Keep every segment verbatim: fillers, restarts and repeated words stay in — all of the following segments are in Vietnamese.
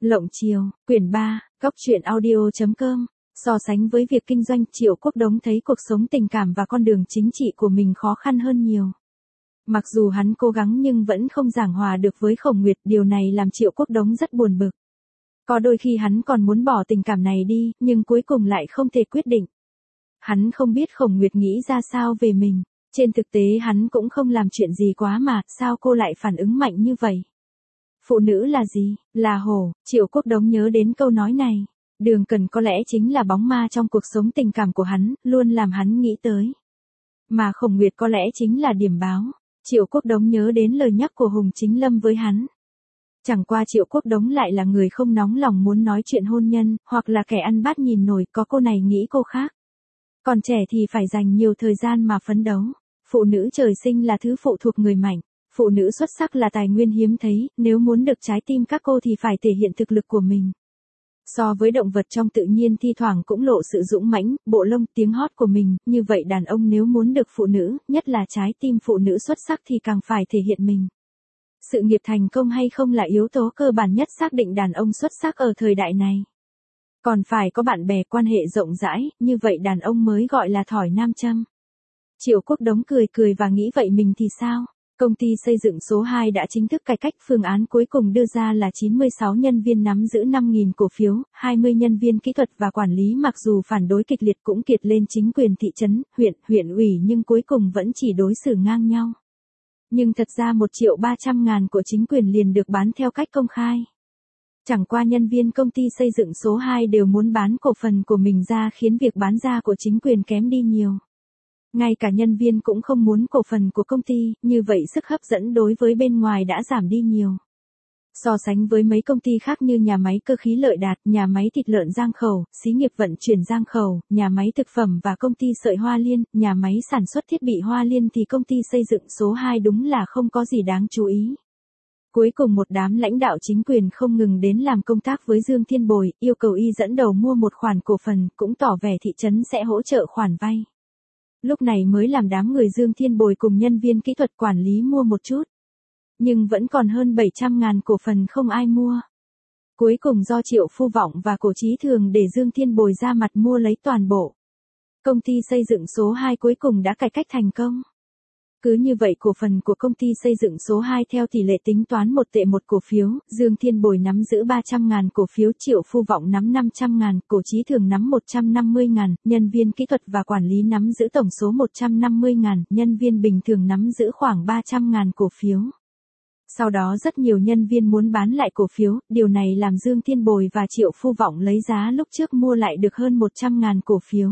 Lộng Chiều, quyển ba, góc truyện audio.com. So sánh với việc kinh doanh, Triệu Quốc Đống thấy cuộc sống tình cảm và con đường chính trị của mình khó khăn hơn nhiều. Mặc dù hắn cố gắng nhưng vẫn không giảng hòa được với Khổng Nguyệt, điều này làm Triệu Quốc Đống rất buồn bực. Có đôi khi hắn còn muốn bỏ tình cảm này đi, nhưng cuối cùng lại không thể quyết định. Hắn không biết Khổng Nguyệt nghĩ ra sao về mình. Trên thực tế hắn cũng không làm chuyện gì quá mà, sao cô lại phản ứng mạnh như vậy? Phụ nữ là gì? Là hổ. Triệu Quốc Đống nhớ đến câu nói này. Đường Cần có lẽ chính là bóng ma trong cuộc sống tình cảm của hắn, luôn làm hắn nghĩ tới. Mà Khổng Nguyệt có lẽ chính là điểm báo. Triệu Quốc Đống nhớ đến lời nhắc của Hùng Chính Lâm với hắn. Chẳng qua Triệu Quốc Đống lại là người không nóng lòng muốn nói chuyện hôn nhân, hoặc là kẻ ăn bát nhìn nổi, có cô này nghĩ cô khác. Còn trẻ thì phải dành nhiều thời gian mà phấn đấu. Phụ nữ trời sinh là thứ phụ thuộc người mạnh. Phụ nữ xuất sắc là tài nguyên hiếm thấy, nếu muốn được trái tim các cô thì phải thể hiện thực lực của mình. So với động vật trong tự nhiên thi thoảng cũng lộ sự dũng mãnh, bộ lông, tiếng hót của mình, như vậy đàn ông nếu muốn được phụ nữ, nhất là trái tim phụ nữ xuất sắc thì càng phải thể hiện mình. Sự nghiệp thành công hay không là yếu tố cơ bản nhất xác định đàn ông xuất sắc ở thời đại này. Còn phải có bạn bè quan hệ rộng rãi, như vậy đàn ông mới gọi là thỏi nam châm. Triệu Quốc Đống cười cười và nghĩ vậy mình thì sao? Công ty xây dựng số hai đã chính thức cải cách, phương án cuối cùng đưa ra là chín mươi sáu nhân viên nắm giữ năm nghìn cổ phiếu, hai mươi nhân viên kỹ thuật và quản lý mặc dù phản đối kịch liệt cũng kiệt lên chính quyền thị trấn, huyện, huyện ủy nhưng cuối cùng vẫn chỉ đối xử ngang nhau. Nhưng thật ra một triệu ba trăm ngàn của chính quyền liền được bán theo cách công khai. Chẳng qua nhân viên công ty xây dựng số hai đều muốn bán cổ phần của mình ra khiến việc bán ra của chính quyền kém đi nhiều. Ngay cả nhân viên cũng không muốn cổ phần của công ty, như vậy sức hấp dẫn đối với bên ngoài đã giảm đi nhiều. So sánh với mấy công ty khác như nhà máy cơ khí Lợi Đạt, nhà máy thịt lợn Giang Khẩu, xí nghiệp vận chuyển Giang Khẩu, nhà máy thực phẩm và công ty sợi Hoa Liên, nhà máy sản xuất thiết bị Hoa Liên thì công ty xây dựng số hai đúng là không có gì đáng chú ý. Cuối cùng một đám lãnh đạo chính quyền không ngừng đến làm công tác với Dương Thiên Bồi, yêu cầu y dẫn đầu mua một khoản cổ phần, cũng tỏ vẻ thị trấn sẽ hỗ trợ khoản vay. Lúc này mới làm đám người Dương Thiên Bồi cùng nhân viên kỹ thuật quản lý mua một chút. Nhưng vẫn còn hơn bảy trăm ngàn cổ phần không ai mua. Cuối cùng do Triệu Phu Vọng và Cổ Chí Thường để Dương Thiên Bồi ra mặt mua lấy toàn bộ. Công ty xây dựng số hai cuối cùng đã cải cách thành công. Cứ như vậy cổ phần của công ty xây dựng số hai theo tỷ lệ tính toán một tệ một cổ phiếu, Dương Thiên Bồi nắm giữ ba trăm ngàn cổ phiếu, Triệu Phu Vọng nắm năm trăm ngàn, Cổ Chí Thường nắm một trăm năm mươi ngàn, nhân viên kỹ thuật và quản lý nắm giữ tổng số một trăm năm mươi ngàn, nhân viên bình thường nắm giữ khoảng ba trăm ngàn cổ phiếu. Sau đó rất nhiều nhân viên muốn bán lại cổ phiếu, điều này làm Dương Thiên Bồi và Triệu Phu Vọng lấy giá lúc trước mua lại được hơn một trăm ngàn cổ phiếu.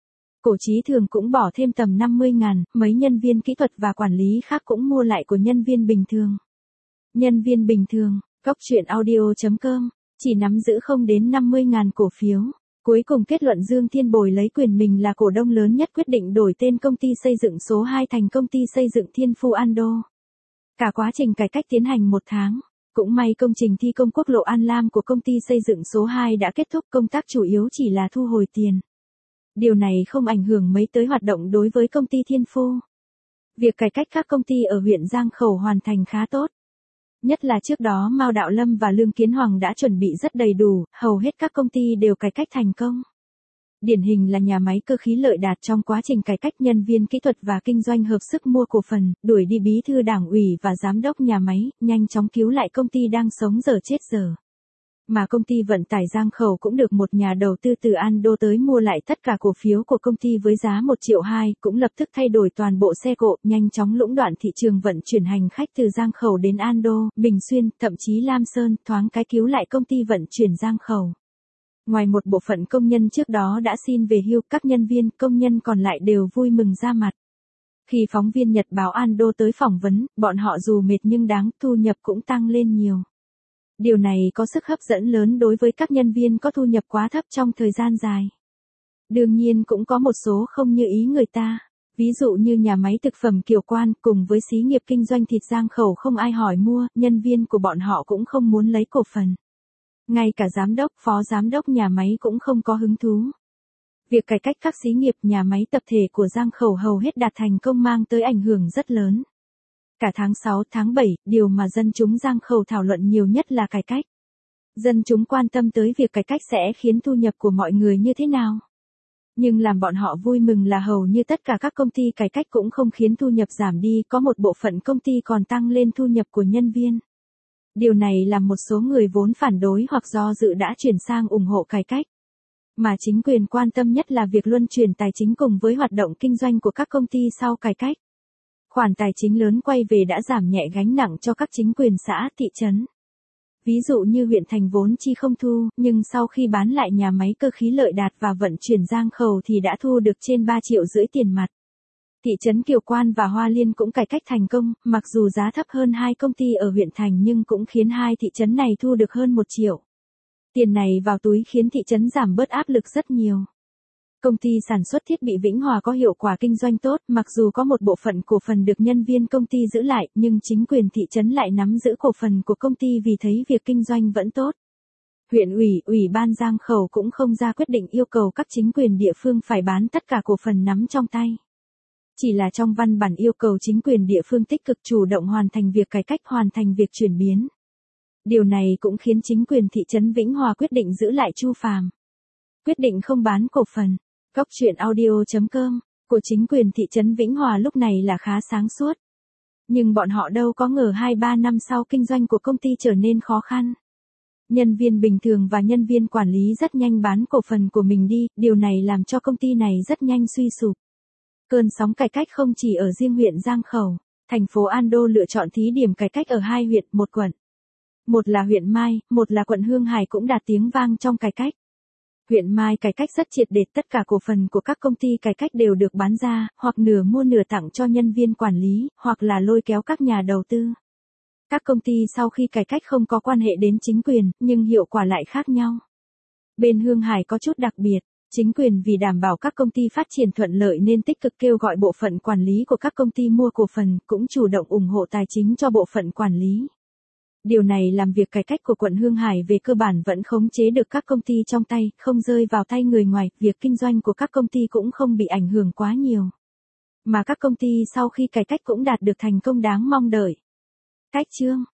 Cổ Chí Thường cũng bỏ thêm tầm năm mươi ngàn, mấy nhân viên kỹ thuật và quản lý khác cũng mua lại của nhân viên bình thường. Nhân viên bình thường, góc truyện audio.com, chỉ nắm giữ không đến năm mươi ngàn cổ phiếu. Cuối cùng kết luận Dương Thiên Bồi lấy quyền mình là cổ đông lớn nhất quyết định đổi tên công ty xây dựng số hai thành công ty xây dựng Thiên Phu Ando. Cả quá trình cải cách tiến hành một tháng. Cũng may công trình thi công quốc lộ An Lam của công ty xây dựng số hai đã kết thúc, công tác chủ yếu chỉ là thu hồi tiền. Điều này không ảnh hưởng mấy tới hoạt động đối với công ty Thiên Phu. Việc cải cách các công ty ở huyện Giang Khẩu hoàn thành khá tốt. Nhất là trước đó Mao Đạo Lâm và Lương Kiến Hoàng đã chuẩn bị rất đầy đủ, hầu hết các công ty đều cải cách thành công. Điển hình là nhà máy cơ khí Lợi Đạt, trong quá trình cải cách nhân viên kỹ thuật và kinh doanh hợp sức mua cổ phần, đuổi đi bí thư đảng ủy và giám đốc nhà máy, nhanh chóng cứu lại công ty đang sống dở chết dở. Mà công ty vận tải Giang Khẩu cũng được một nhà đầu tư từ Ando tới mua lại tất cả cổ phiếu của công ty với giá một triệu hai, cũng lập tức thay đổi toàn bộ xe cộ, nhanh chóng lũng đoạn thị trường vận chuyển hành khách từ Giang Khẩu đến Ando, Bình Xuyên, thậm chí Lam Sơn, thoáng cái cứu lại công ty vận chuyển Giang Khẩu. Ngoài một bộ phận công nhân trước đó đã xin về hưu, các nhân viên, công nhân còn lại đều vui mừng ra mặt. Khi phóng viên Nhật báo Ando tới phỏng vấn, bọn họ dù mệt nhưng đáng, thu nhập cũng tăng lên nhiều. Điều này có sức hấp dẫn lớn đối với các nhân viên có thu nhập quá thấp trong thời gian dài. Đương nhiên cũng có một số không như ý người ta. Ví dụ như nhà máy thực phẩm Kiều Quan cùng với xí nghiệp kinh doanh thịt Giang Khẩu không ai hỏi mua, nhân viên của bọn họ cũng không muốn lấy cổ phần. Ngay cả giám đốc, phó giám đốc nhà máy cũng không có hứng thú. Việc cải cách các xí nghiệp, nhà máy tập thể của Giang Khẩu hầu hết đạt thành công mang tới ảnh hưởng rất lớn. Cả tháng sáu, tháng bảy, điều mà dân chúng Giang Khẩu thảo luận nhiều nhất là cải cách. Dân chúng quan tâm tới việc cải cách sẽ khiến thu nhập của mọi người như thế nào. Nhưng làm bọn họ vui mừng là hầu như tất cả các công ty cải cách cũng không khiến thu nhập giảm đi, có một bộ phận công ty còn tăng lên thu nhập của nhân viên. Điều này làm một số người vốn phản đối hoặc do dự đã chuyển sang ủng hộ cải cách. Mà chính quyền quan tâm nhất là việc luân chuyển tài chính cùng với hoạt động kinh doanh của các công ty sau cải cách. Khoản tài chính lớn quay về đã giảm nhẹ gánh nặng cho các chính quyền xã, thị trấn. Ví dụ như huyện thành vốn chi không thu, nhưng sau khi bán lại nhà máy cơ khí Lợi Đạt và vận chuyển Giang Khẩu thì đã thu được trên ba triệu rưỡi tiền mặt. Thị trấn Kiều Quan và Hoa Liên cũng cải cách thành công, mặc dù giá thấp hơn hai công ty ở huyện thành nhưng cũng khiến hai thị trấn này thu được hơn một triệu. Tiền này vào túi khiến thị trấn giảm bớt áp lực rất nhiều. Công ty sản xuất thiết bị Vĩnh Hòa có hiệu quả kinh doanh tốt, mặc dù có một bộ phận cổ phần được nhân viên công ty giữ lại, nhưng chính quyền thị trấn lại nắm giữ cổ phần của công ty vì thấy việc kinh doanh vẫn tốt. Huyện ủy, ủy ban Giang Khẩu cũng không ra quyết định yêu cầu các chính quyền địa phương phải bán tất cả cổ phần nắm trong tay. Chỉ là trong văn bản yêu cầu chính quyền địa phương tích cực chủ động hoàn thành việc cải cách, hoàn thành việc chuyển biến. Điều này cũng khiến chính quyền thị trấn Vĩnh Hòa quyết định giữ lại Chu Phàm. Quyết định không bán cổ phần. Góc truyện audio chấm com của chính quyền thị trấn Vĩnh Hòa lúc này là khá sáng suốt. Nhưng bọn họ đâu có ngờ hai ba năm sau kinh doanh của công ty trở nên khó khăn. Nhân viên bình thường và nhân viên quản lý rất nhanh bán cổ phần của mình đi, điều này làm cho công ty này rất nhanh suy sụp. Cơn sóng cải cách không chỉ ở riêng huyện Giang Khẩu, thành phố An Đô lựa chọn thí điểm cải cách ở hai huyện, một quận. Một là huyện Mai, một là quận Hương Hải cũng đạt tiếng vang trong cải cách. Huyện Mai cải cách rất triệt để, tất cả cổ phần của các công ty cải cách đều được bán ra, hoặc nửa mua nửa tặng cho nhân viên quản lý, hoặc là lôi kéo các nhà đầu tư. Các công ty sau khi cải cách không có quan hệ đến chính quyền, nhưng hiệu quả lại khác nhau. Bên Hương Hải có chút đặc biệt, chính quyền vì đảm bảo các công ty phát triển thuận lợi nên tích cực kêu gọi bộ phận quản lý của các công ty mua cổ phần, cũng chủ động ủng hộ tài chính cho bộ phận quản lý. Điều này làm việc cải cách của quận Hương Hải về cơ bản vẫn khống chế được các công ty trong tay, không rơi vào tay người ngoài, việc kinh doanh của các công ty cũng không bị ảnh hưởng quá nhiều. Mà các công ty sau khi cải cách cũng đạt được thành công đáng mong đợi. Cách chương